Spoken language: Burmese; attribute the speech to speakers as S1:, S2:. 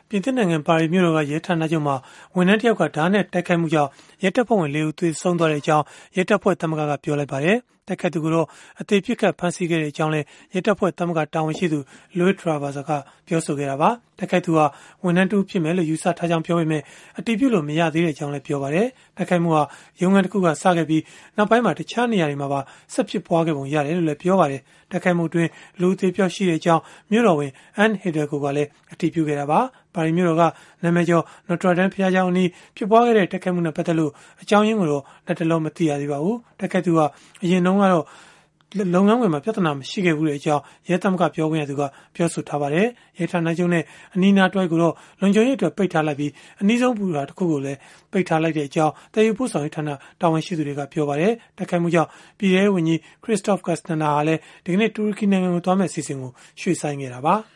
S1: ပြင်သစ်နိုင်ငံပါရီမြို့တော်ကရဲဌာနချုပ်မှာဝန်ထမ်းတစ်ယောက်ကဓာတ်နဲ့တိုက်ခိုက်မှုကြောင့်ရဲတပ်ဖွဲ့ဝင်4 ဦးသေဆုံးသွားတဲ့အကြောင်းရဲတပ်ဖွဲ့သမဂ္ဂကပြောလိုက်ပါတယ်။တိုက်ခိုက်သူကိုတော့အသေးပြစ်ခတ်ဖမ်းဆီးခဲ့တဲ့အကြောင်းလည်းရဲတပ်ဖွဲ့သမဂ္ဂတာဝန်ရှိသူ Louis Traversa ကပြောဆိုခဲ့တာပါ။တိုက်ခိုက်သူဟာဝန်ထမ်းတူဖြစ်မယ်လို့ယူဆထားကြောင်းပြောပေမဲ့အတည်ပြုလို့မရသေးတဲ့အကြောင်းလည်းပြောပါတယ်။တိုက်ခိုက်မှုဟာရုံးခန်းတစ်ခုကစခဲ့ပြီးနောက်ပိုင်းမှာတခြားနေရာတွေမှာပါဆက်ဖြစ်ပွားခဲ့ပုံရတယ်လို့လည်းပြောပါတယ်။တိုက်ခိုက်မှုအတွင်းလူအသေးပြောက်ရှိတဲ့အကြောင်းမြို့တော်ဝန် Anne Hidalgo ကလည်းအတည်ပြုခဲ့တာပါ။ပါရီမြို့တော်ကနာမည်ကျော် Notre Dame ဘုရားကျောင်းအနီးဖြစ်ပွားခဲ့တဲ့တိုက်ခိုက်မှုနဲ့ပတ်သက်လို့အကြောင်းရင်းကိုတော့လက်တလုံးမသိရသေးပါဘူး။တိုက်ခိုက်သူဟာအရင်တုန်းကတော့လုပ်ငန်းခွင်မှာပြဿနာမရှိခဲ့ဘူးတဲ့အကြောင်းရဲသမဂ္ဂပြောခွင့်ရသူကပြောဆိုထားပါတယ်။ရဲဌာနချုပ်နဲ့အနီးနားတွဲကိုတော့လုံခြုံရေးအတွက်ပိတ်ထားလိုက်ပြီးအနည်းဆုံးဘူတာတစ်ခုကိုလည်းပိတ်ထားလိုက်တဲ့အကြောင်းတည်ယူပို့ဆောင်ရေးဌာနတာဝန်ရှိသူတွေကပြောပါတယ်။တိုက်ခိုက်မှုကြောင့်ပြည်ထောင်စုဝန်ကြီး Christophe Castaner ဟာလည်းဒီကနေ့တူရကီနိုင်ငံကိုသွားမယ့်အစီအစဉ်ကိုရွှေ့ဆိုင်းခဲ့တာပါ။